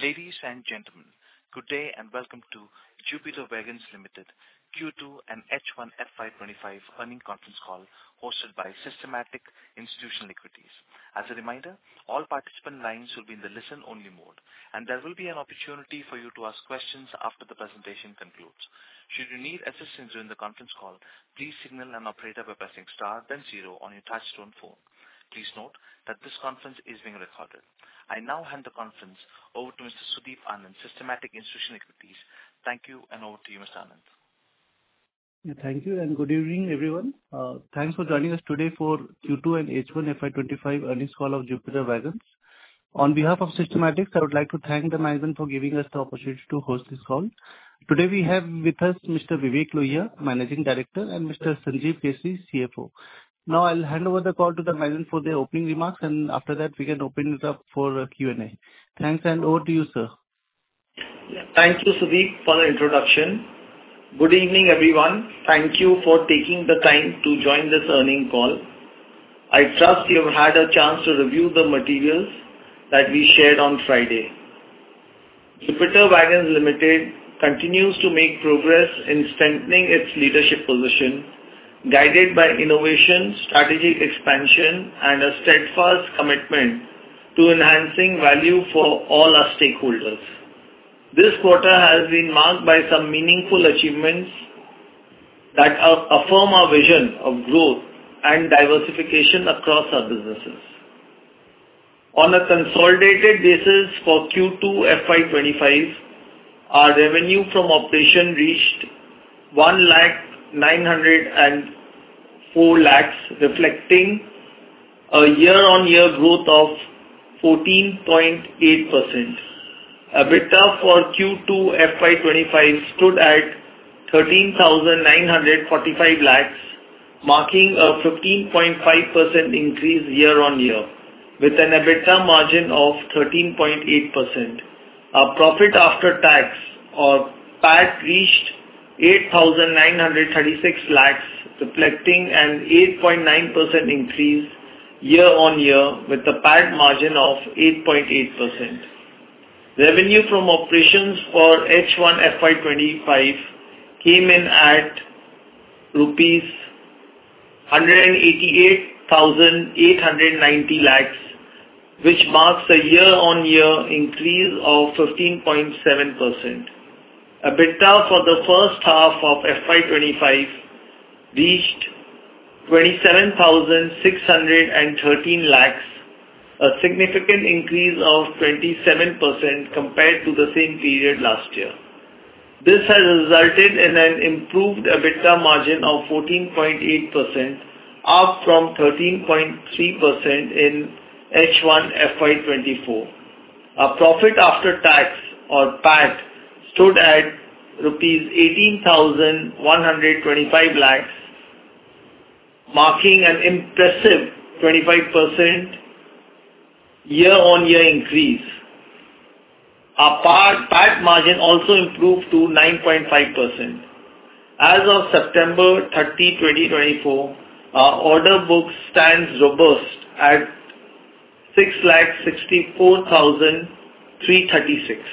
Ladies and gentlemen, good day and welcome to Jupiter Wagons Limited Q2 and H1 FY25 earnings conference call hosted by Systematix Institutional Equities. As a reminder, all participant lines will be in the listen-only mode, and there will be an opportunity for you to ask questions after the presentation concludes. Should you need assistance during the conference call, please signal an operator by pressing star then zero on your touch-tone phone. Please note that this conference is being recorded. I now hand the conference over to Mr. Sudeep Anand, Systematix Institutional Equities. Thank you, and over to you, Mr. Anand. Yeah, thank you, and good evening, everyone. Thanks for joining us today for Q2 and H1 FY25 earnings call of Jupiter Wagons. On behalf of Systematix, I would like to thank the management for giving us the opportunity to host this call. Today we have with us Mr. Vivek Lohia, Managing Director, and Mr. Sanjeev Keshri, CFO. Now I'll hand over the call to the management for their opening remarks, and after that we can open it up for Q&A. Thanks, and over to you, sir. Thank you, Sudeep, for the introduction. Good evening, everyone. Thank you for taking the time to join this earnings call. I trust you have had a chance to review the materials that we shared on Friday. Jupiter Wagons Limited continues to make progress in strengthening its leadership position, guided by innovation, strategic expansion, and a steadfast commitment to enhancing value for all our stakeholders. This quarter has been marked by some meaningful achievements that affirm our vision of growth and diversification across our businesses. On a consolidated basis for Q2 FY25, our revenue from operation reached 1,904 lakhs, reflecting a year-on-year growth of 14.8%. EBITDA for Q2 FY25 stood at 13,945 lakhs, marking a 15.5% increase year-on-year, with an EBITDA margin of 13.8%. Our profit after tax, or PAT, reached 8,936 lakhs, reflecting an 8.9% increase year-on-year, with a PAT margin of 8.8%. Revenue from operations for H1 FY25 came in at rupees 188,890 lakhs, which marks a year-on-year increase of 15.7%. EBITDA for the first half of FY25 reached 27,613 lakhs, a significant increase of 27% compared to the same period last year. This has resulted in an improved EBITDA margin of 14.8%, up from 13.3% in H1 FY24. Our profit after tax, or PAT, stood at rupees 18,125 lakhs, marking an impressive 25% year-on-year increase. Our PAT margin also improved to 9.5%. As of September 30, 2024, our order book stands robust at 664,336.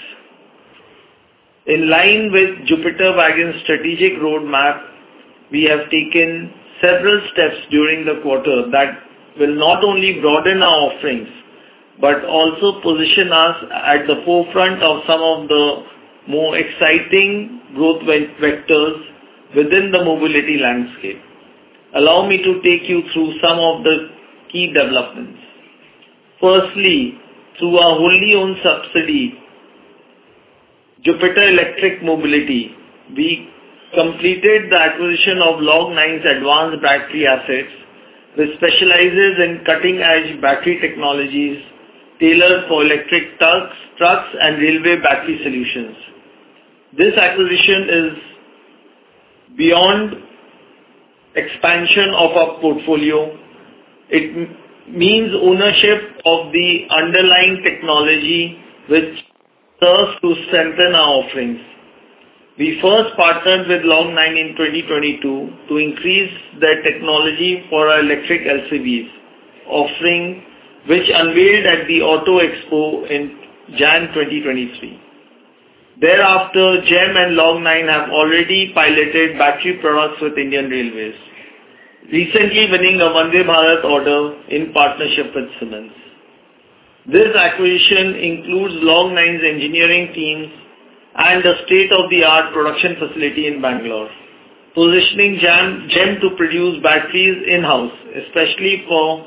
In line with Jupiter Wagons' strategic roadmap, we have taken several steps during the quarter that will not only broaden our offerings, but also position us at the forefront of some of the more exciting growth vectors within the mobility landscape. Allow me to take you through some of the key developments. Firstly, through our wholly owned subsidiary, Jupiter Electric Mobility, we completed the acquisition of Log9's advanced battery assets, which specializes in cutting-edge battery technologies tailored for electric trucks and railway battery solutions. This acquisition is beyond expansion of our portfolio. It means ownership of the underlying technology which serves to strengthen our offerings. We first partnered with Log9 in 2022 to increase their technology for our electric LCVs, offering which unveiled at the Auto Expo in Jan 2023. Thereafter, GEM and Log9 have already piloted battery products with Indian Railways, recently winning a Vande Bharat order in partnership with Siemens. This acquisition includes Log9's engineering teams and a state-of-the-art production facility in Bangalore, positioning GEM to produce batteries in-house, especially for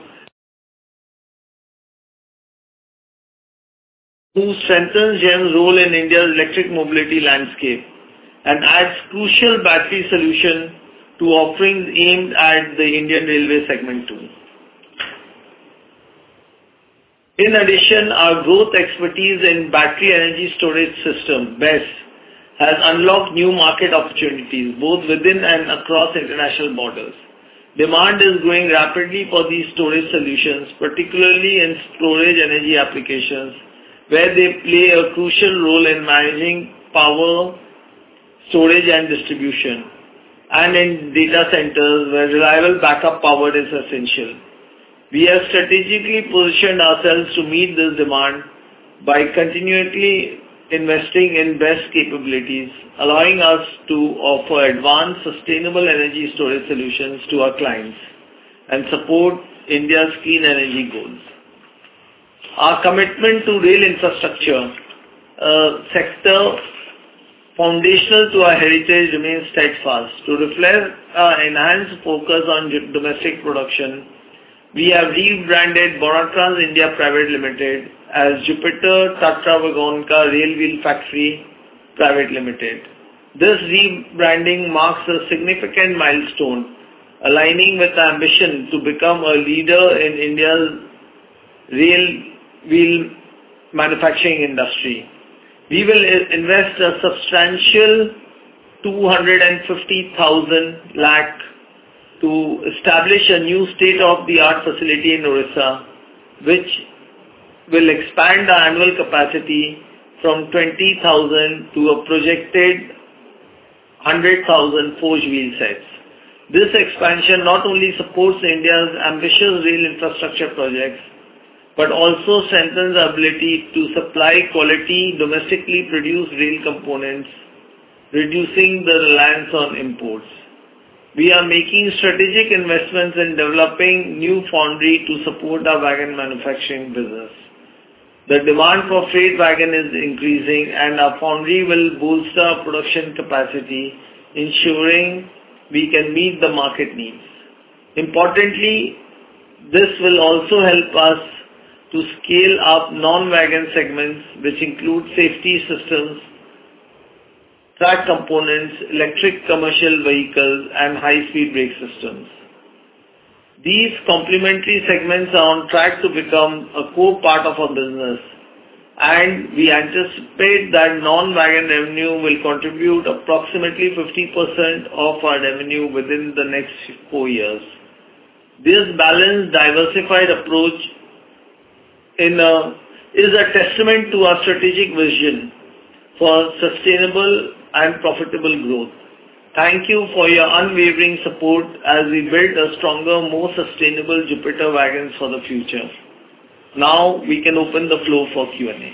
who strengthens GEM's role in India's electric mobility landscape and adds crucial battery solution to offerings aimed at the Indian Railway segment too. In addition, our growth expertise in battery energy storage system, BESS, has unlocked new market opportunities both within and across international borders. Demand is growing rapidly for these storage solutions, particularly in storage energy applications, where they play a crucial role in managing power, storage and distribution, and in data centers where reliable backup power is essential. We have strategically positioned ourselves to meet this demand by continually investing in best capabilities, allowing us to offer advanced sustainable energy storage solutions to our clients and support India's clean energy goals. Our commitment to rail infrastructure sector foundational to our heritage remains steadfast. To reflect our enhanced focus on domestic production, we have rebranded Bonatrans India Private Limited as Jupiter Tatra Vagonka Railwheel Factory Private Limited. This rebranding marks a significant milestone, aligning with the ambition to become a leader in India's railwheel manufacturing industry. We will invest a substantial 250,000 lakh to establish a new state-of-the-art facility in Orissa, which will expand our annual capacity from 20,000 to a projected 100,000 forged wheel sets. This expansion not only supports India's ambitious rail infrastructure projects, but also strengthens our ability to supply quality domestically produced rail components, reducing the reliance on imports. We are making strategic investments in developing new foundry to support our wagon manufacturing business. The demand for freight wagon is increasing, and our foundry will boost our production capacity, ensuring we can meet the market needs. Importantly, this will also help us to scale up non-wagon segments, which include safety systems, track components, electric commercial vehicles, and high-speed brake systems. These complementary segments are on track to become a core part of our business, and we anticipate that non-wagon revenue will contribute approximately 50% of our revenue within the next 4 years. This balanced, diversified approach is a testament to our strategic vision for sustainable and profitable growth. Thank you for your unwavering support as we build a stronger, more sustainable Jupiter Wagons for the future. Now we can open the floor for Q&A.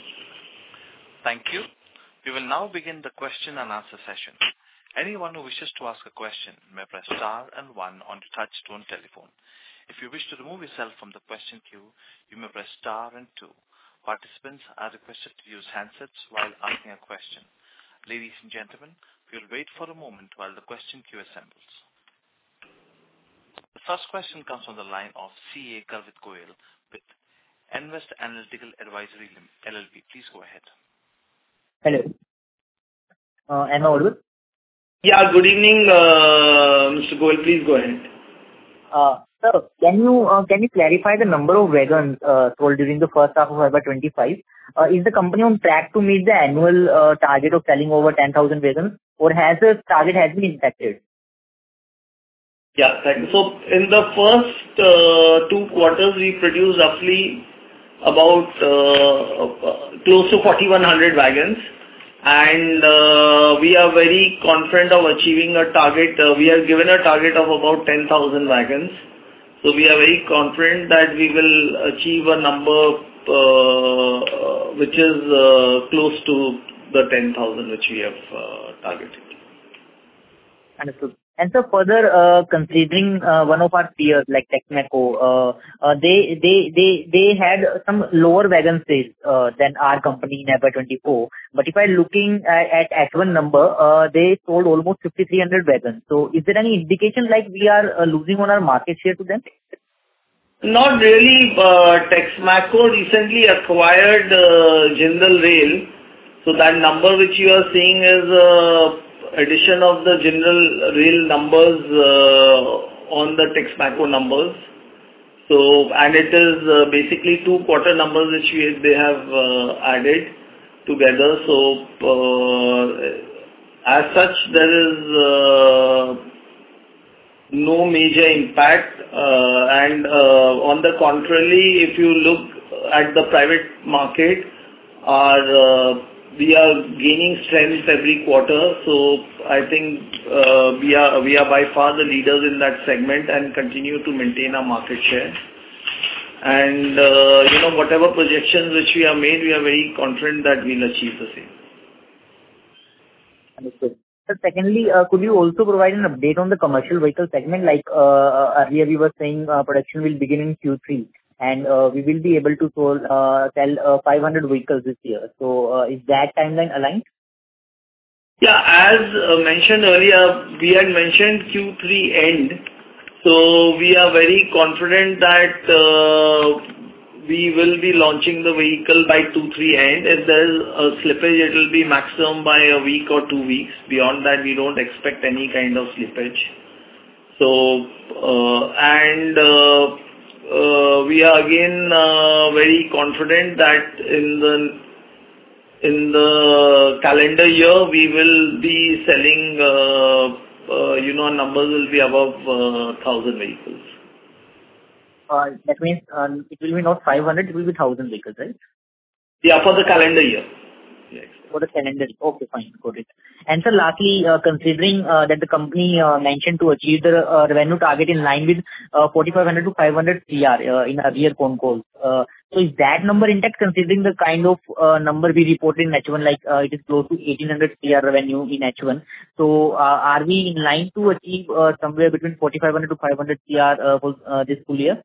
Thank you. We will now begin the question and answer session. Anyone who wishes to ask a question may press star and 1 on your touch-tone telephone. If you wish to remove yourself from the question queue, you may press star and 2. Participants are requested to use handsets while asking a question. Ladies and gentlemen, we will wait for a moment while the question queue assembles. The first question comes from the line of CA Garvit Goyal with Invest Analytical Advisory LLP. Please go ahead. Hello. Am I audible? Yeah, good evening, Mr. Goyal. Please go ahead. Sir, can you clarify the number of wagons sold during the first half of FY25? Is the company on track to meet the annual target of selling over 10,000 wagons, or has the target been impacted? Yeah, thank you. So in the first 2 quarters, we produced roughly about close to 4,100 wagons, and we are very confident of achieving a target. We are given a target of about 10,000 wagons. So we are very confident that we will achieve a number which is close to the 10,000 which we have targeted. Understood. And so further, considering one of our peers like Texmaco, they had some lower wagon sales than our company in FY24. But if I'm looking at H1 number, they sold almost 5,300 wagons. So is there any indication like we are losing on our market share to them? Not really. Texmaco recently acquired Jindal Rail. So that number which you are seeing is addition of the Jindal Rail numbers on the Texmaco numbers. So, and it is basically 2 quarter numbers which they have added together. So, as such, there is no major impact. And on the contrary, if you look at the private market, we are gaining strength every quarter. So I think we are by far the leaders in that segment and continue to maintain our market share. And whatever projections which we have made, we are very confident that we'll achieve the same. Understood. So secondly, could you also provide an update on the commercial vehicle segment? Like earlier we were saying production will begin in Q3. And we will be able to sell 500 vehicles this year. So is that timeline aligned? Yeah, as mentioned earlier, we had mentioned Q3 end. So we are very confident that we will be launching the vehicle by 2-3 end. If there is a slippage, it will be maximum by a week or 2 weeks. Beyond that, we don't expect any kind of slippage. So, we are again very confident that in the calendar year we will be selling, numbers will be above 1,000 vehicles. That means it will be not 500, it will be 1,000 vehicles, right? Yeah, for the calendar year. Yes. For the calendar. Okay, fine. Got it. And so lastly, considering that the company mentioned to achieve the revenue target in line with 4,500 to 500 CR in earlier phone calls. So is that number intact considering the kind of number we reported in H1, like it is close to 1,800 CR revenue in H1. So are we in line to achieve somewhere between 4,500 to 500 CR for this full year?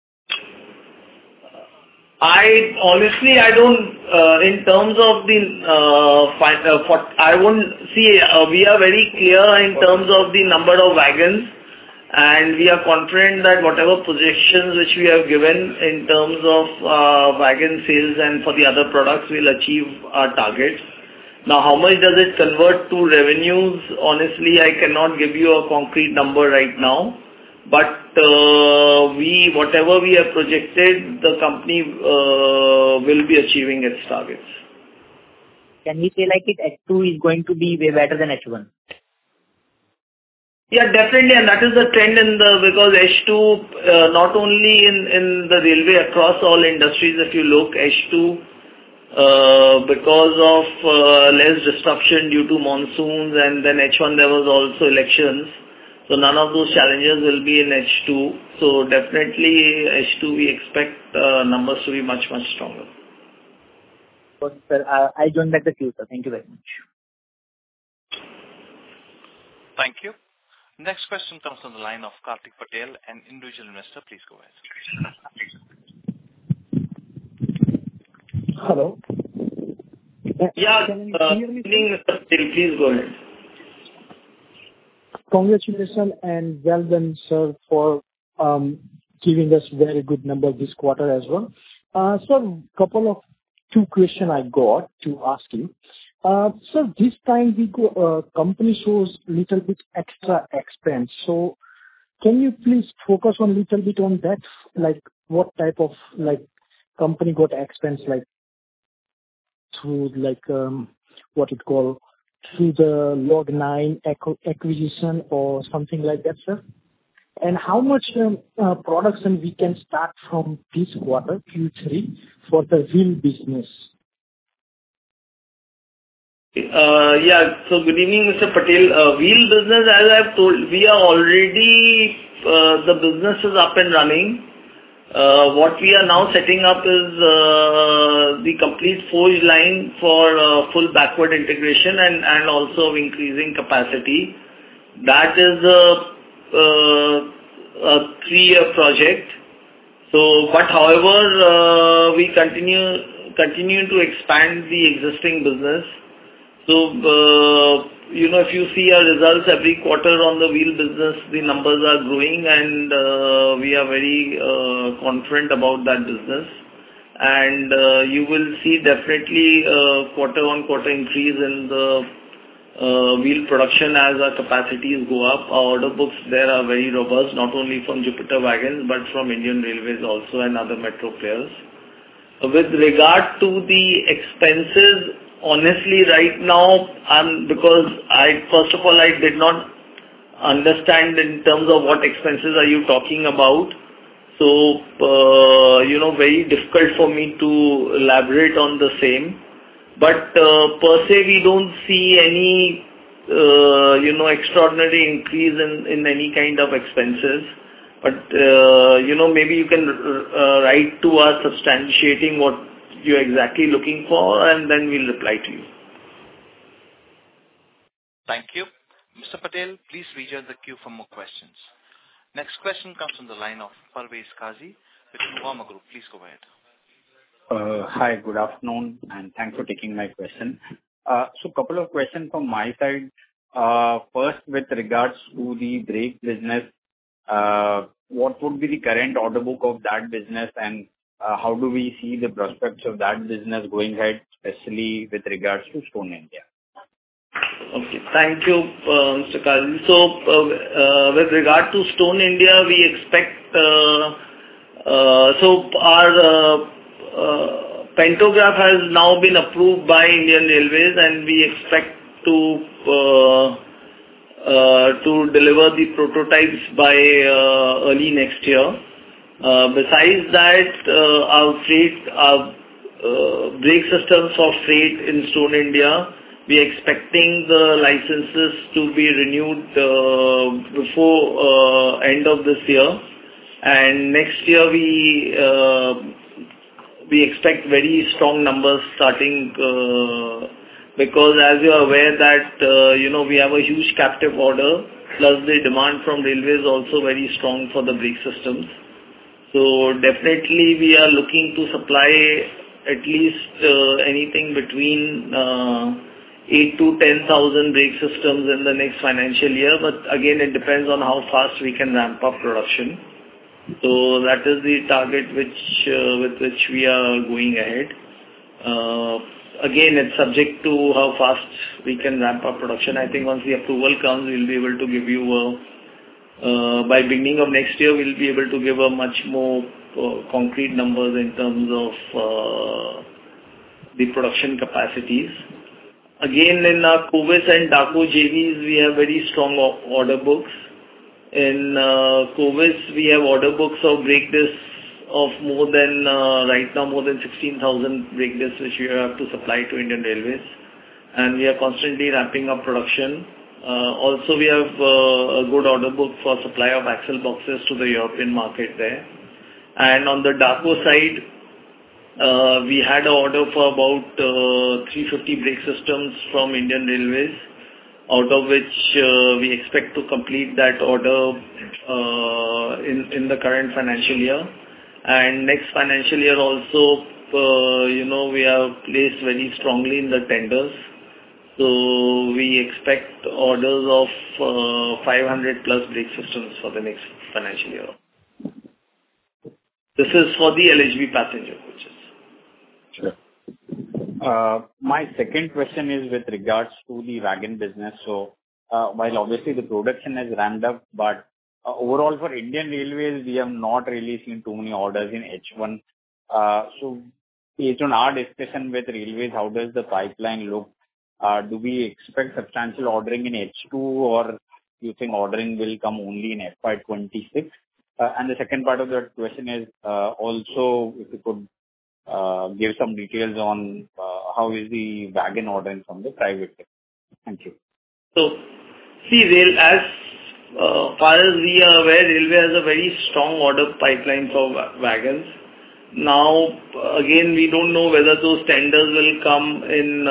I don't, in terms of the, I won't see, we are very clear in terms of the number of wagons, and we are confident that whatever projections which we have given in terms of wagon sales and for the other products, we'll achieve our targets. Now, how much does it convert to revenues? Honestly, I cannot give you a concrete number right now. But whatever we have projected, the company will be achieving its targets. Can we say like H2 is going to be way better than H1? Yeah, definitely, and that is the trend because H2 not only in the railway across all industries. If you look H2 because of less disruption due to monsoons, and then H1 there was also elections. So none of those challenges will be in H2. So definitely H2 we expect numbers to be much, much stronger. Okay, sir. I join back the queue, sir. Thank you very much. Thank you. Next question comes from the line of Kartik Patel, an individual investor. Please go ahead. Hello. Yeah, can you hear me? Please go ahead. Congratulations and well done, sir, for giving us very good number this quarter as well. So, two questions I got to ask you. So this time company shows little bit extra expense. So can you please focus on little bit on that? Like what type of company got expense through through the Log9 acquisition or something like that, sir? And how much production we can start from this quarter, Q3, for the wheel business? Yeah. So good evening, Mr. Patel. Wheel business, as I've told, we are already, the business is up and running. What we are now setting up is the complete forge line for full backward integration and also increasing capacity. That is a 3-year project. However, we continue to expand the existing business. If you see our results every quarter on the wheel business, the numbers are growing, and we are very confident about that business. And you will see definitely quarter-on-quarter increase in the wheel production as our capacities go up. Our order books there are very robust, not only from Jupiter Wagons, but from Indian Railways also and other metro players. With regard to the expenses, honestly, right now, because first of all, I did not understand in terms of what expenses are you talking about. Very difficult for me to elaborate on the same. But per se, we don't see any, extraordinary increase in any kind of expenses. But, maybe you can write to us substantiating what you're exactly looking for, and then we'll reply to you. Thank you. Mr. Patel, please rejoin the queue for more questions. Next question comes from the line of Parvez Qazi with Nuvama Group. Please go ahead. Hi, good afternoon, and thanks for taking my question. Couple of questions from my side. First, with regards to the brake business, what would be the current order book of that business, and how do we see the prospects of that business going ahead, especially with regards to Stone India? Okay. Thank you, Mr. Qazi. With regard to Stone India, we expect our pantograph has now been approved by Indian Railways, and we expect to deliver the prototypes by early next year. Besides that, our brake systems for freight in Stone India, we are expecting the licenses to be renewed before end of this year. And next year, we expect very strong numbers starting because as you are aware that we have a huge captive order, plus the demand from railways also very strong for the brake systems. So definitely we are looking to supply at least anything between 8 to 10,000 brake systems in the next financial year. But again, it depends on how fast we can ramp up production. So that is the target with which we are going ahead. Again, it's subject to how fast we can ramp up production. I think once the approval comes, we'll be able to give you by beginning of next year, we'll be able to give a much more concrete numbers in terms of the production capacities. Again, in our Kovis and DACO JVs, we have very strong order books. In Kovis, we have order books of brake discs of right now more than 16,000 brake discs, which we have to supply to Indian Railways. And we are constantly ramping up production. Also, we have a good order book for supply of axle boxes to the European market there. And on the DACO side, we had an order for about 350 brake systems from Indian Railways, out of which we expect to complete that order in the current financial year. And next financial year also, we are placed very strongly in the tenders. So we expect orders of 500 plus brake systems for the next financial year. This is for the LHB passenger coaches. Sure. My second question is with regards to the wagon business. So while obviously the production has ramped up, but overall for Indian Railways, we have not really seen too many orders in H1. So based on our discussion with Railways, how does the pipeline look? Do we expect substantial ordering in H2, or do you think ordering will come only in FY26? And the second part of that question is also if you could give some details on how is the wagon ordering from the private sector. Thank you. So, see, as far as we are aware, Railway has a very strong order pipeline for wagons. Now, again, we don't know whether those tenders will come in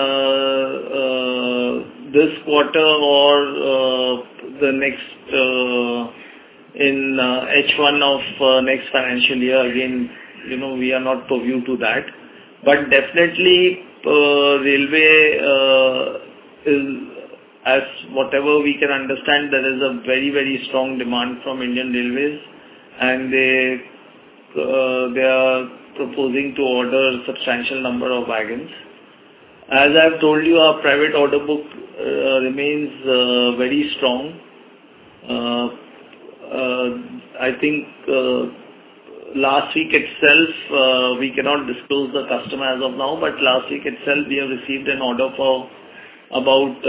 this quarter or the next in H1 of next financial year. Again, we are not privy to that. But definitely, Railway is, as whatever we can understand, there is a very, very strong demand from Indian Railways, and they are proposing to order a substantial number of wagons. As I've told you, our private order book remains very strong. I think last week itself, we cannot disclose the customer as of now, but last week itself we have received an order for about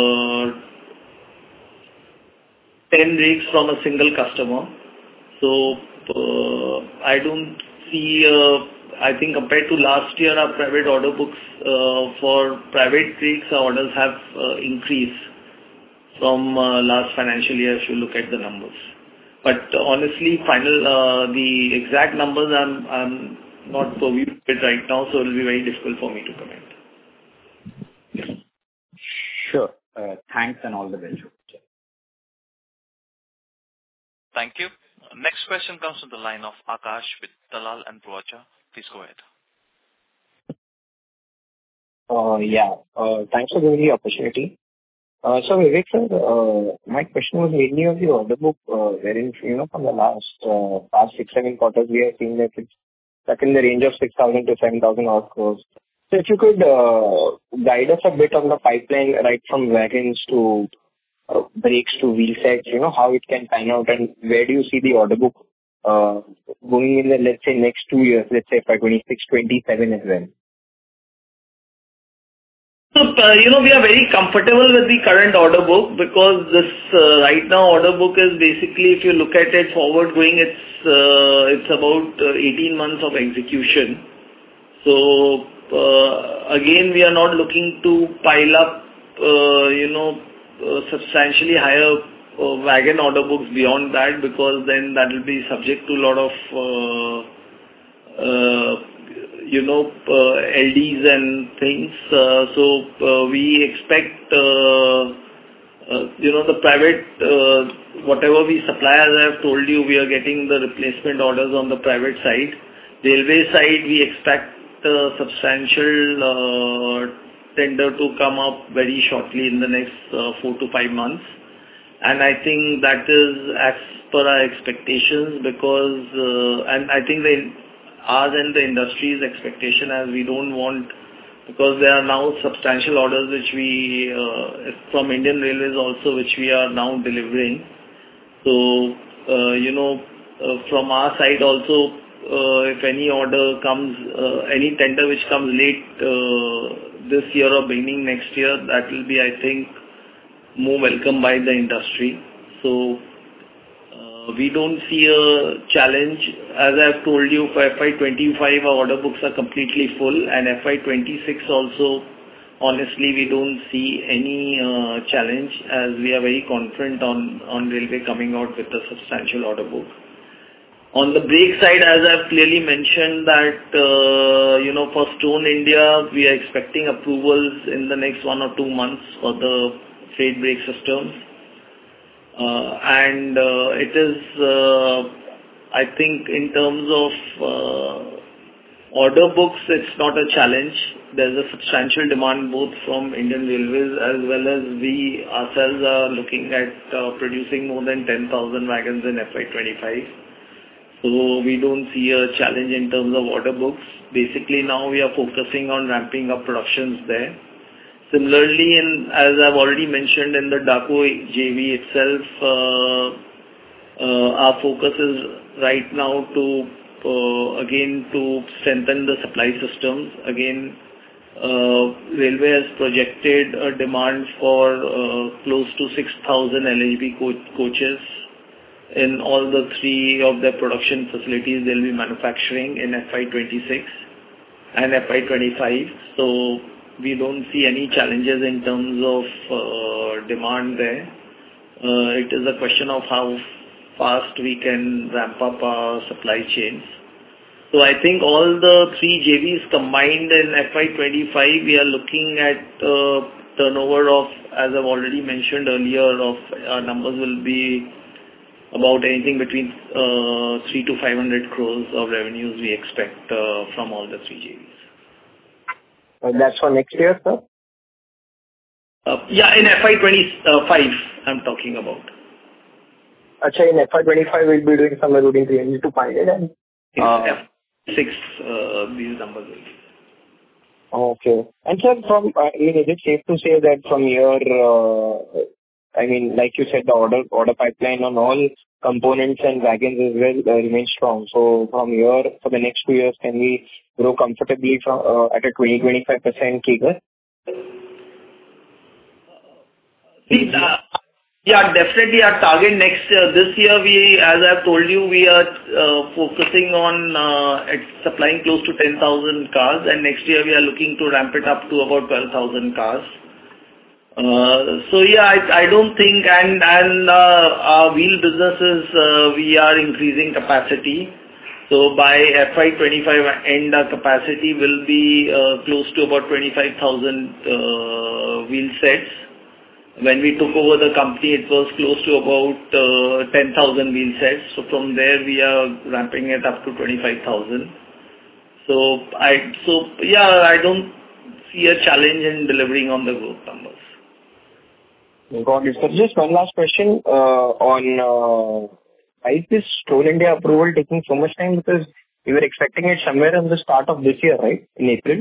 10 rakes from a single customer. So I don't see, I think compared to last year, our private order books for private rakes, our orders have increased from last financial year if you look at the numbers. But honestly, the exact numbers I'm not privy to it right now, so it will be very difficult for me to comment. Sure. Thanks and all the best. Thank you. Next question comes from the line of Akash with Dalal & Broacha. Please go ahead. Thanks for giving the opportunity. So Vivek sir, my question was mainly on the order book, wherein, from the last 6-7 quarters, we have seen that it's stuck in the range of 6,000 to 7,000 odd crores. So if you could guide us a bit on the pipeline, right from wagons to brakes to wheel sets, how it can pan out, and where do you see the order book going in the, let's say, next 2 years, let's say, by 26, 27 as well? So, we are very comfortable with the current order book because this right now order book is basically, if you look at it forward going, it's about 18 months of execution. So, again, we are not looking to pile up, substantially higher wagon order books beyond that, because then that will be subject to a lot of LDs and things. So we expect, the private, whatever we supply, as I have told you, we are getting the replacement orders on the private side. Railway side, we expect substantial tender to come up very shortly in the next 4 to 5 months. And I think that is as per our expectations, because, and I think ours and the industry's expectation, as we don't want, because there are now substantial orders which we, from Indian Railways also, which we are now delivering. So, from our side also, if any order comes, any tender which comes late this year or beginning next year, that will be, I think, more welcome by the industry. So, we don't see a challenge. As I've told you, for FY25, our order books are completely full, and FY26 also, honestly, we don't see any challenge, as we are very confident on Railway coming out with a substantial order book. On the brake side, as I've clearly mentioned that, for Stone India, we are expecting approvals in the next 1 or 2 months for the freight brake systems. And it is, I think, in terms of order books, it's not a challenge. There's a substantial demand both from Indian Railways as well as we ourselves are looking at producing more than 10,000 wagons in FY25. So we don't see a challenge in terms of order books. Basically, now we are focusing on ramping up productions there. Similarly, as I've already mentioned, in the DACO JV itself, our focus is right now to strengthen the supply systems. Again, Railway has projected a demand for close to 6,000 LHB coaches in all the 3 of their production facilities they'll be manufacturing in FY26 and FY25. So we don't see any challenges in terms of demand there. It is a question of how fast we can ramp up our supply chains. So I think all the three JVs combined in FY25, we are looking at turnover of, as I've already mentioned earlier, of our numbers will be about anything between 300 to 500 crores of revenues we expect from all the three JVs. That's for next year, sir? Yeah, in FY25, I'm talking about. Acha, in FY25, we'll be doing somewhere between 300 to 500 and... F6, these numbers will be. Okay. And sir, is it safe to say that from here, I mean, like you said, the order pipeline on all components and wagons as well remains strong. So from here, for the next 2 years, can we grow comfortably from at a 20-25% CAGR? Yeah, definitely our target next year. This year, as I've told you, we are focusing on supplying close to 10,000 cars, and next year we are looking to ramp it up to about 12,000 cars. So yeah, I don't think, and our wheel businesses, we are increasing capacity. So by FY25 end, our capacity will be close to about 25,000 wheel sets. When we took over the company, it was close to about 10,000 wheel sets. So from there, we are ramping it up to 25,000. So yeah, I don't see a challenge in delivering on the growth numbers. Got it. So just one last question on why is this Toll India approval taking so much time? Because we were expecting it somewhere in the start of this year, right? In April?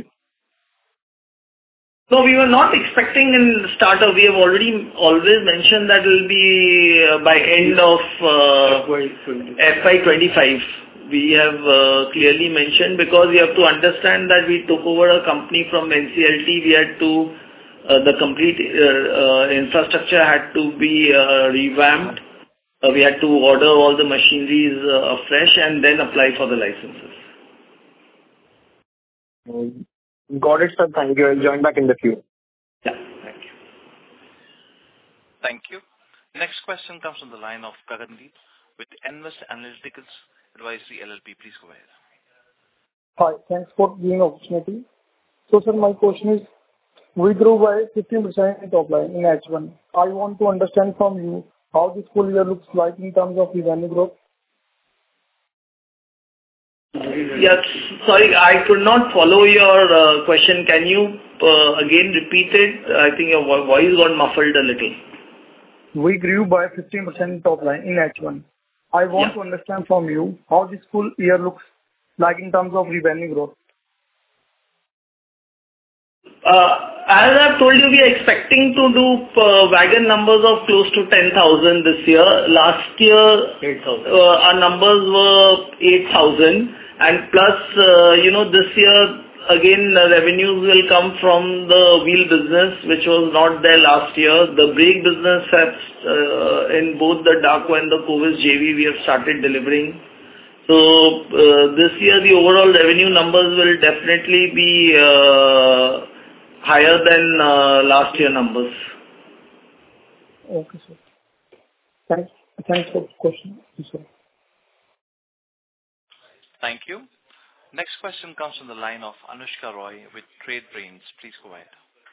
No, we were not expecting in the start of. We have already always mentioned that it will be by end of FY25. We have clearly mentioned, because we have to understand that we took over a company from NCLT. We had to, the complete infrastructure had to be revamped. We had to order all the machineries afresh and then apply for the licenses. Got it, sir. Thank you. I'll join back in the queue. Yeah, thank you. Thank you. Next question comes from the line of Gagandeep with Invest Analyticals Advisory LLP. Please go ahead. Hi, thanks for giving the opportunity. So, sir, my question is, we grew by 15% in top line in H1. I want to understand from you how this full year looks like in terms of revenue growth. Yes, sorry, I could not follow your question. Can you again repeat it? I think your voice got muffled a little. We grew by 15% top line in H1. I want to understand from you how this full year looks like in terms of revenue growth. As I've told you, we are expecting to do wagon numbers of close to 10,000 this year. Last year, 8,000. Our numbers were 8,000. And plus, this year, again, revenues will come from the wheel business, which was not there last year. The brake business has, in both the DACO and the Kovis JV, we have started delivering. So, this year, the overall revenue numbers will definitely be higher than last year numbers. Okay, sir. Thanks for the question. Yes, sir. Thank you. Next question comes from the line of Anushka Roy with Trade Brains. Please go ahead.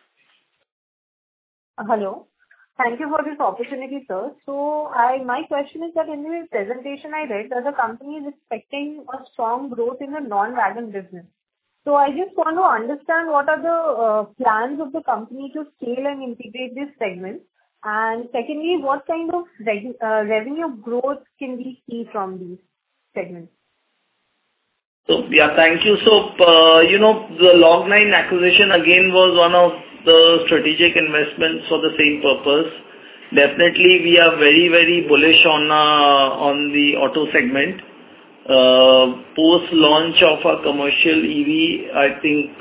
Hello. Thank you for this opportunity, sir. So, my question is that in the presentation I read that the company is expecting a strong growth in the non-wagon business. So, I just want to understand what are the plans of the company to scale and integrate this segment. And secondly, what kind of revenue growth can we see from these segments? So, yeah, thank you. So, the Log9 acquisition again was one of the strategic investments for the same purpose. Definitely, we are very, very bullish on the auto segment. Post-launch of our commercial EV, I think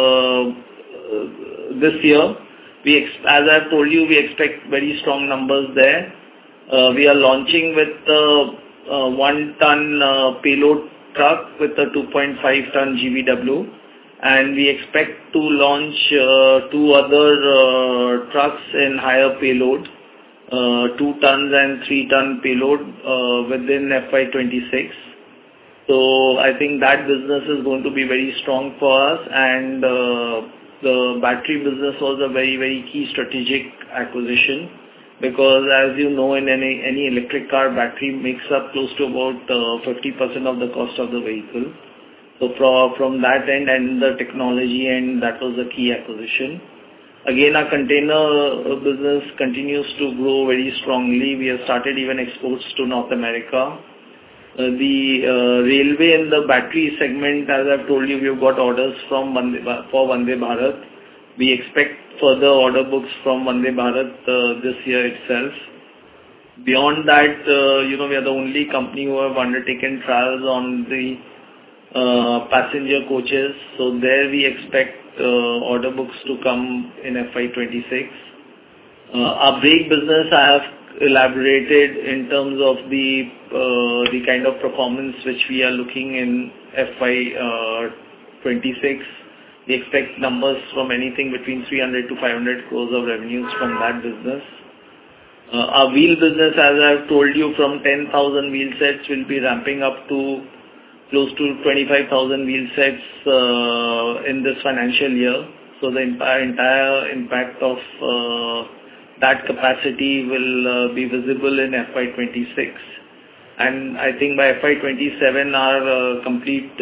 this year, as I've told you, we expect very strong numbers there. We are launching with the 1-ton payload truck with a 2.5-ton GVW, and we expect to launch 2 other trucks in higher payload 2 tons and 3 ton payload within FY 26. So I think that business is going to be very strong for us, and the battery business was a very, very key strategic acquisition, because as you know, in any electric car, battery makes up close to about 50% of the cost of the vehicle. So from that end and the technology end, that was a key acquisition. Again, our container business continues to grow very strongly. We have started even exports to North America. The railway and the battery segment, as I've told you, we've got orders for Vande Bharat. We expect further order books from Vande Bharat this year itself. Beyond that, we are the only company who have undertaken trials on the passenger coaches. So there we expect order books to come in FY 26. Our brake business, I have elaborated in terms of the kind of performance which we are looking in FY 26. We expect numbers from anything between 300 to 500 crores of revenues from that business. Our wheel business, as I've told you, from 10,000 wheel sets will be ramping up to close to 25,000 wheel sets in this financial year. So the entire impact of that capacity will be visible in FY 26. And I think by FY 27, our complete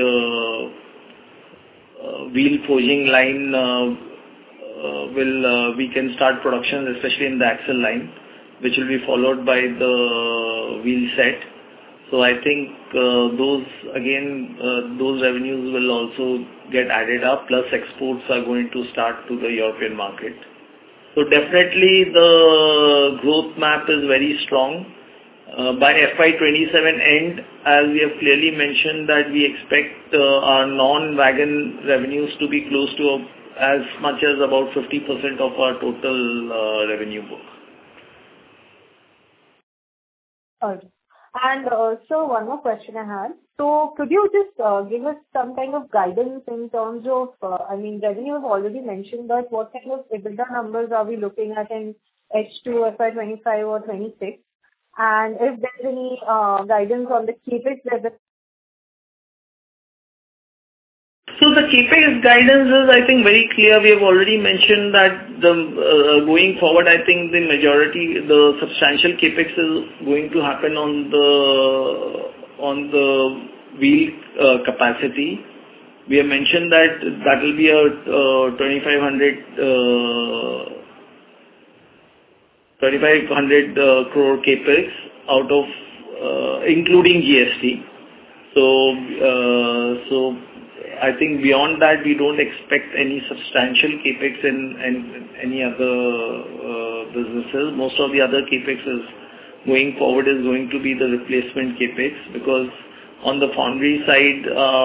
wheel forging line we can start production, especially in the axle line, which will be followed by the wheel set. So I think those revenues will also get added up, plus exports are going to start to the European market. So definitely the growth map is very strong. By FY 27 end, as we have clearly mentioned, that we expect our non-wagon revenues to be close to as much as about 50% of our total revenue book. All right. And so one more question I had. So could you just give us some kind of guidance in terms of, revenue I've already mentioned, but what kind of EBITDA numbers are we looking at in H2, FY 25 or 26? And if there's any guidance on the CapEx level. So the CapEx guidance is, I think, very clear. We have already mentioned that going forward, I think the substantial CapEx is going to happen on the wheel capacity. We have mentioned that will be a 2,500 crore CapEx out of including GST. So I think beyond that, we don't expect any substantial CapEx in any other businesses. Most of the other CapEx is going forward is going to be the replacement CapEx, because on the foundry side,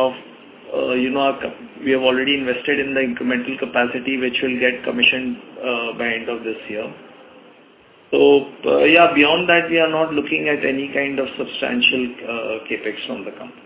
we have already invested in the incremental capacity, which will get commissioned by end of this year. So beyond that, we are not looking at any kind of substantial CapEx from the company.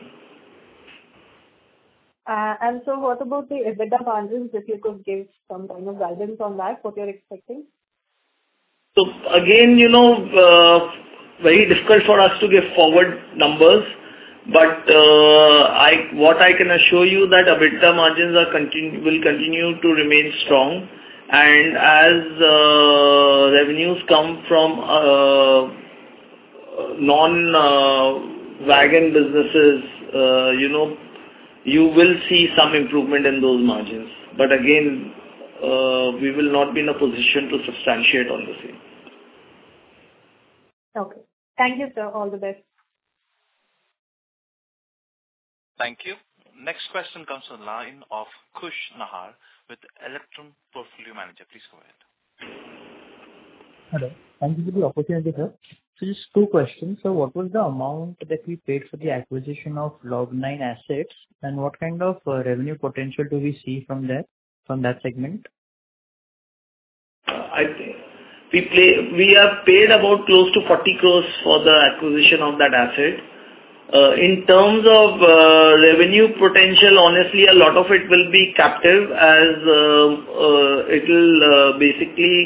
And so what about the EBITDA margins, if you could give some kind of guidance on that, what you're expecting? So again, very difficult for us to give forward numbers, but what I can assure you that EBITDA margins will continue to remain strong, and as revenues come from non-wagon businesses, you will see some improvement in those margins. But again, we will not be in a position to substantiate on the same. Okay. Thank you, sir. All the best. Thank you. Next question comes from the line of Khush Nahar with Electrum Portfolio Manager. Please go ahead. Hello. Thank you for the opportunity, sir. So just two questions. So what was the amount that we paid for the acquisition of Log9 assets, and what kind of revenue potential do we see from that segment? I think we have paid about close to 40 crores for the acquisition of that asset. In terms of revenue potential, honestly, a lot of it will be captive, as it will basically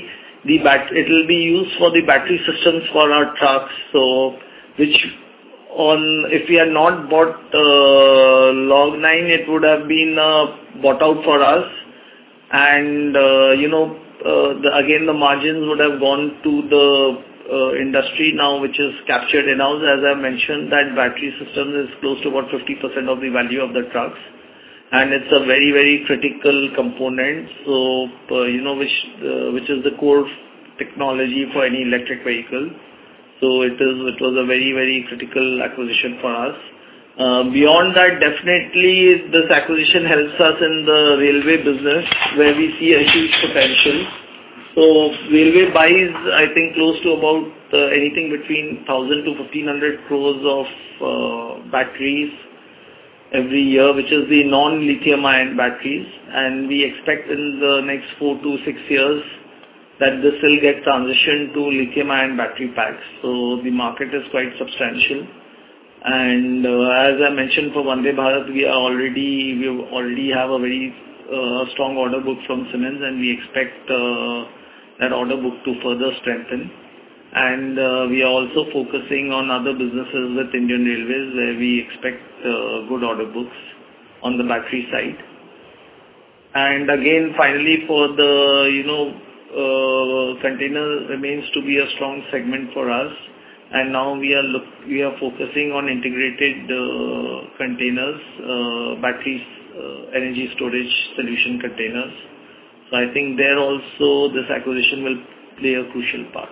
it will be used for the battery systems for our trucks. So, if we had not bought Log9, it would have been bought out for us, and again the margins would have gone to the industry now, which is captured in-house. As I mentioned, that battery system is close to about 50% of the value of the trucks, and it's a very, very critical component. So, which is the core technology for any electric vehicle. So it was a very, very critical acquisition for us. Beyond that, definitely this acquisition helps us in the railway business, where we see a huge potential. So railway buys, I think, close to about anything between 1,000 to 1,500 crores of batteries every year, which is the non-lithium ion batteries. And we expect in the next 4 to 6 years that this will get transitioned to lithium ion battery packs. So the market is quite substantial. And as I mentioned, for Vande Bharat, we already have a very strong order book from Siemens, and we expect that order book to further strengthen. And we are also focusing on other businesses with Indian Railways, where we expect good order books on the battery side. And again, finally, for the container remains to be a strong segment for us. And now we are focusing on integrated containers, batteries, energy storage solution containers. So I think there also this acquisition will play a crucial part.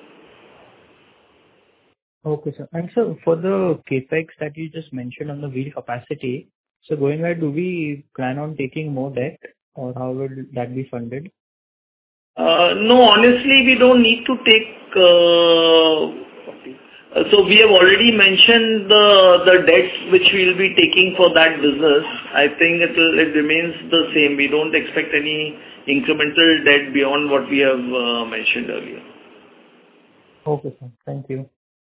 Okay, sir. And so for the capex that you just mentioned on the wheel capacity, so going ahead, do we plan on taking more debt, or how will that be funded? No, honestly, we don't need to take. So we have already mentioned the debts which we will be taking for that business. I think it remains the same. We don't expect any incremental debt beyond what we have mentioned earlier. Okay, sir. Thank you.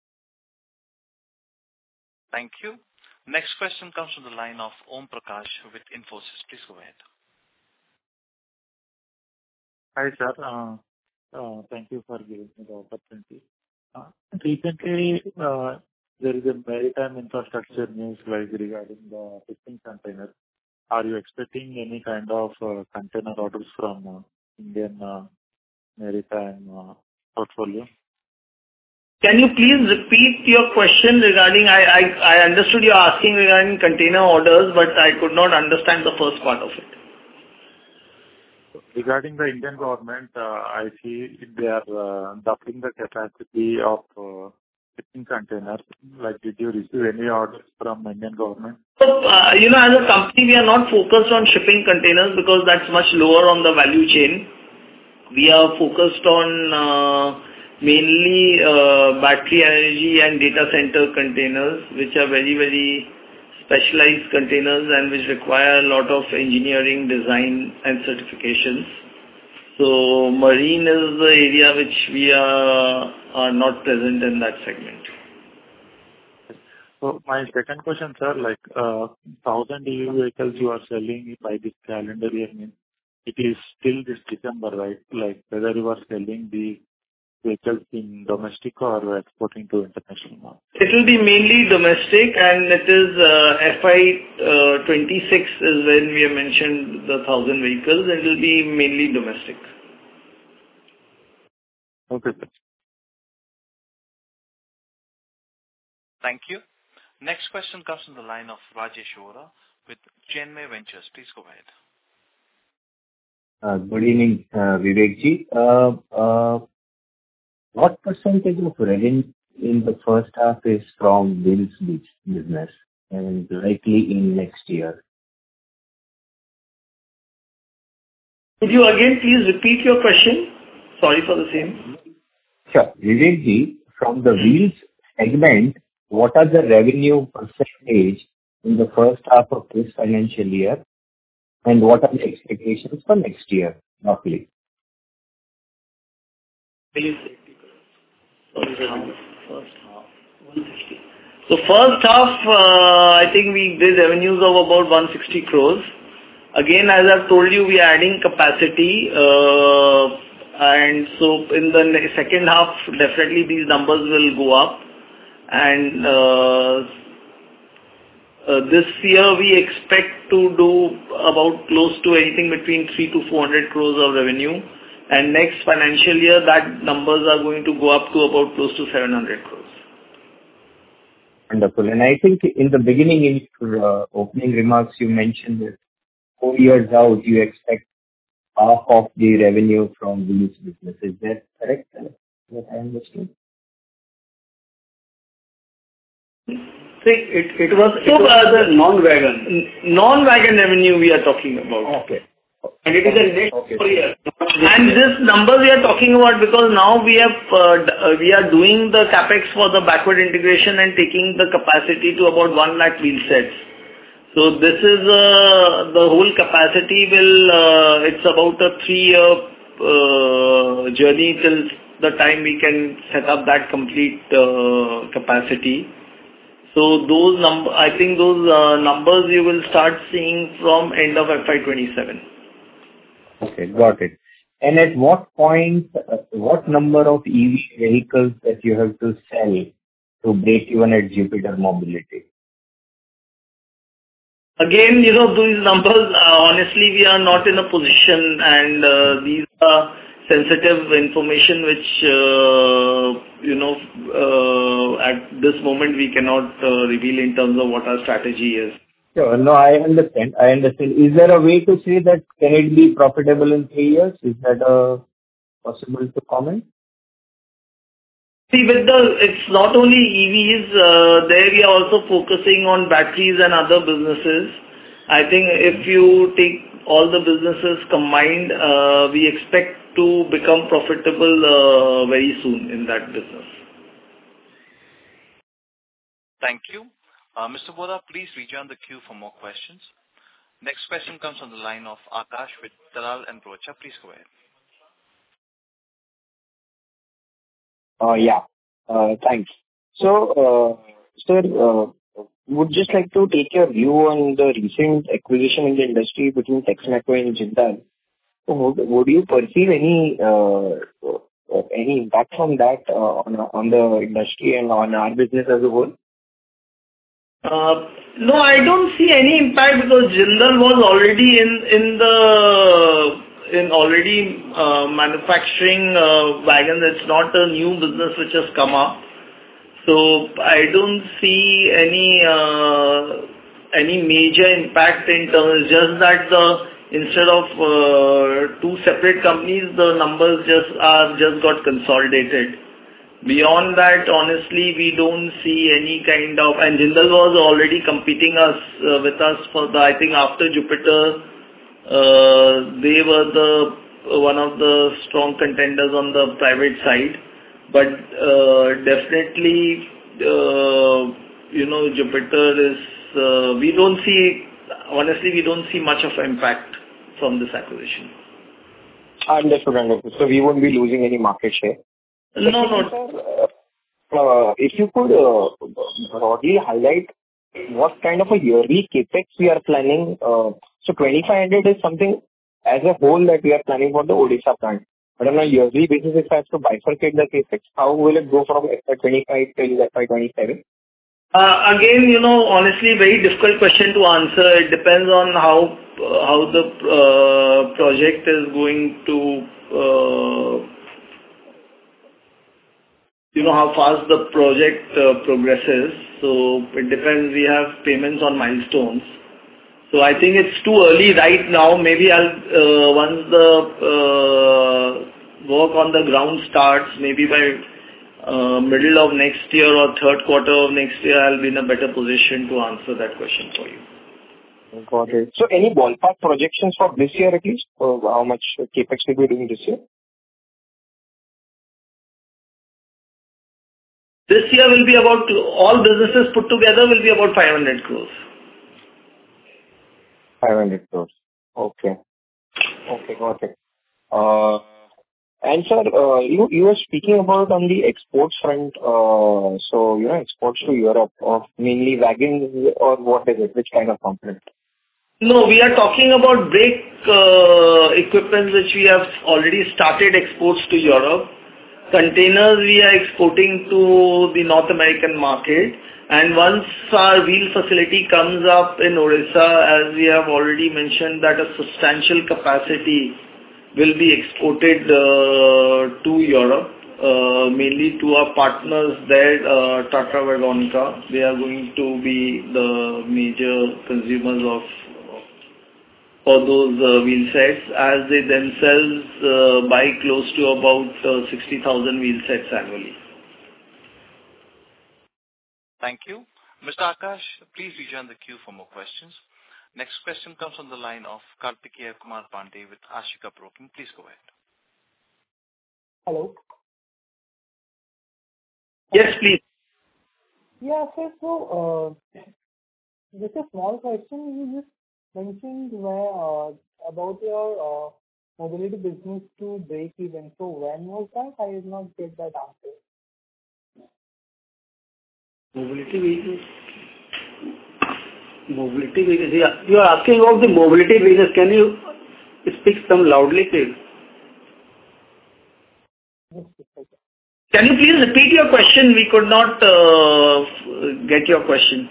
Thank you. Next question comes from the line of Om Prakash with Infosys. Please go ahead. Hi, sir. Thank you for giving me the opportunity. Recently, there is a maritime infrastructure news regarding the shipping containers. Are you expecting any kind of container orders from Indian maritime portfolio? Can you please repeat your question regarding? I understood you are asking regarding container orders, but I could not understand the first part of it. Regarding the Indian government, I see they are doubling the capacity of shipping containers. Did you receive any orders from Indian government? So, as a company, we are not focused on shipping containers because that's much lower on the value chain. We are focused on mainly battery energy and data center containers, which are very, very specialized containers and which require a lot of engineering, design and certifications. So marine is the area which we are not present in that segment. So my second question, sir, 1,000 EV vehicles you are selling by this calendar year, means it is still this December, right? Whether you are selling the vehicles in domestic or exporting to international market? It will be mainly domestic, and it is FY 26 is when we have mentioned the 1,000 vehicles. It will be mainly domestic. Okay, sir. Thank you. Next question comes from the line of Rajesh Vora with Chenmay Ventures. Please go ahead. Good evening, Vivek ji. What percentage of revenue in the first half is from wheels business and likely in next year? Could you again please repeat your question? Sorry for the same. Sure. Vivek ji, from the wheels segment, what are the revenue percentage in the first half of this financial year, and what are the expectations for next year, roughly? First half, 160. So first half, I think we did revenues of about 160 crores. Again, as I've told you, we are adding capacity, And so in the second half, definitely these numbers will go up. And this year we expect to do about close to anything between 300 to 400 crores of revenue. And next financial year, that numbers are going to go up to about close to 700 crores. Wonderful. And I think in the beginning, in your opening remarks, you mentioned that 4 years out, you expect half of the revenue from wheels business. Is that correct? What I understood? See, it was the non-wagon revenue we are talking about. Okay. And it is a next 4 years. And this number we are talking about because now we are doing the capex for the backward integration and taking the capacity to about 1 lakh wheel sets. So this is the whole capacity it's about a 3-year journey till the time we can set up that complete capacity. So I think those numbers you will start seeing from end of FY27. Okay, got it. And at what point, what number of EV vehicles that you have to sell to break even at Jupiter Mobility? Again, these numbers, honestly, we are not in a position, and these are sensitive information which, at this moment we cannot reveal in terms of what our strategy is. Sure. No, I understand. Is there a way to say that can it be profitable in 3 years? Is that possible to comment? See, it's not only EVs, there we are also focusing on batteries and other businesses. I think if you take all the businesses combined, we expect to become profitable very soon in that business. Thank you. Mr. Vora, please rejoin the queue for more questions. Next question comes on the line of Akash with Dalal & Broacha. Please go ahead. Thanks. So, sir, would just like to take your view on the recent acquisition in the industry between Texmaco and Jindal. So would you perceive any impact from that on the industry and on our business as a whole? No, I don't see any impact because Jindal was already in manufacturing wagons. It's not a new business which has come up. So I don't see any major impact in terms. Just that instead of two separate companies, the numbers just got consolidated. Beyond that, honestly, we don't see any kind of. And Jindal was already competing with us for I think after Jupiter. They were one of the strong contenders on the private side, but definitely, Jupiter is. We don't see much of impact from this acquisition. Understood. So we won't be losing any market share. No. If you could broadly highlight what kind of a yearly capex we are planning. So 2,500 is something as a whole that we are planning for the Odisha plant. But on a yearly basis, if I have to bifurcate the capex, how will it go from FY25 till FY27? Again, honestly, very difficult question to answer. It depends on how the project is going to, how fast the project progresses. So it depends. We have payments on milestones. So I think it's too early right now. Maybe once the work on the ground starts, maybe by middle of next year or third quarter of next year, I'll be in a better position to answer that question for you. Got it. So any ballpark projections for this year at least? How much capex will be doing this year? This year will be about, all businesses put together will be about 500 crores. 500 crores. Okay, got it. And sir, you were speaking about on the exports front, exports to Europe of mainly wagons or what is it? Which kind of component? No, we are talking about brake equipment, which we have already started exports to Europe. Containers, we are exporting to the North American market. And once our wheel facility comes up in Odisha, as we have already mentioned, that a substantial capacity will be exported to Europe, mainly to our partners there, Tata Wagonica. They are going to be the major consumers of for those wheel sets, as they themselves buy close to about 60,000 wheel sets annually. Thank you. Mr. Akash, please rejoin the queue for more questions. Next question comes on the line of Kartikeya Kumar Pandey with Ashika Broking. Please go ahead. Hello. Yes, please. Yeah, sir. So, just a small question. You just mentioned about your mobility business to break even. So, when was that? I did not get that answer. Mobility business. Yeah. You are asking about the mobility business. Can you speak some loudly, please? Yes, okay. Can you please repeat your question? We could not get your question.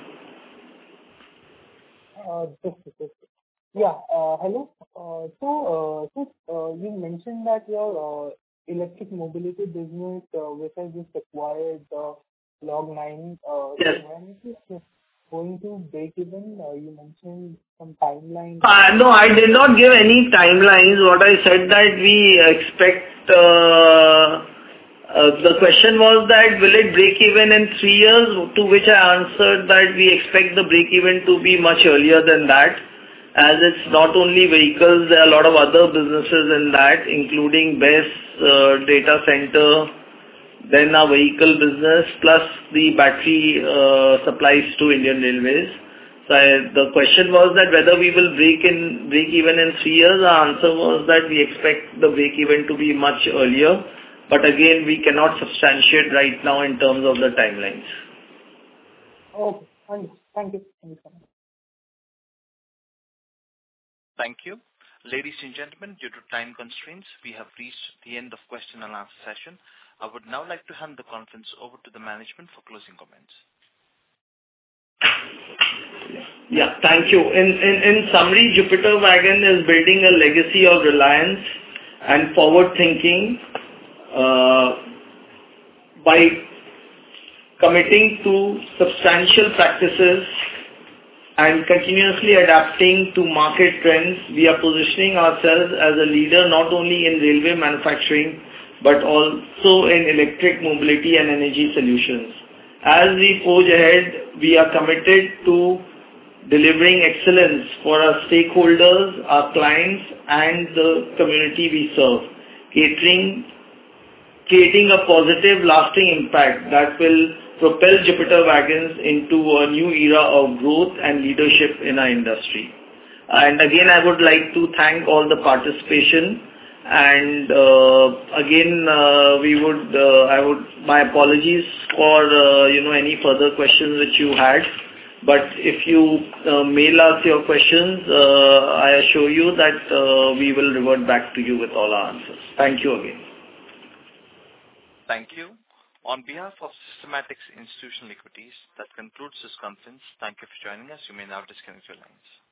Yeah. Hello. So, you mentioned that your electric mobility business, which has just acquired Log9, yes. When is it going to break even? You mentioned some timeline. No, I did not give any timelines. What I said that we expect. The question was that will it break even in 3 years? To which I answered that we expect the break even to be much earlier than that, as it's not only vehicles, there are a lot of other businesses in that, including BESS, data center, then our vehicle business, plus the battery supplies to Indian Railways. So the question was that whether we will break even in 3 years. Our answer was that we expect the break even to be much earlier. But again, we cannot substantiate right now in terms of the timelines. Okay. Thank you. Thank you. Ladies and gentlemen, due to time constraints, we have reached the end of question and answer session. I would now like to hand the conference over to the management for closing comments. Yeah, thank you. In summary, Jupiter Wagon is building a legacy of reliance and forward thinking by committing to substantial practices and continuously adapting to market trends. We are positioning ourselves as a leader not only in railway manufacturing but also in electric mobility and energy solutions. As we forge ahead, we are committed to delivering excellence for our stakeholders, our clients, and the community we serve, creating a positive, lasting impact that will propel Jupiter Wagons into a new era of growth and leadership in our industry. And again, I would like to thank all the participation. And again, my apologies for any further questions which you had. But if you mail us your questions, I assure you that we will revert back to you with all our answers. Thank you again. Thank you. On behalf of Systematix Institutional Equities, that concludes this conference. Thank you for joining us. You may now disconnect your lines.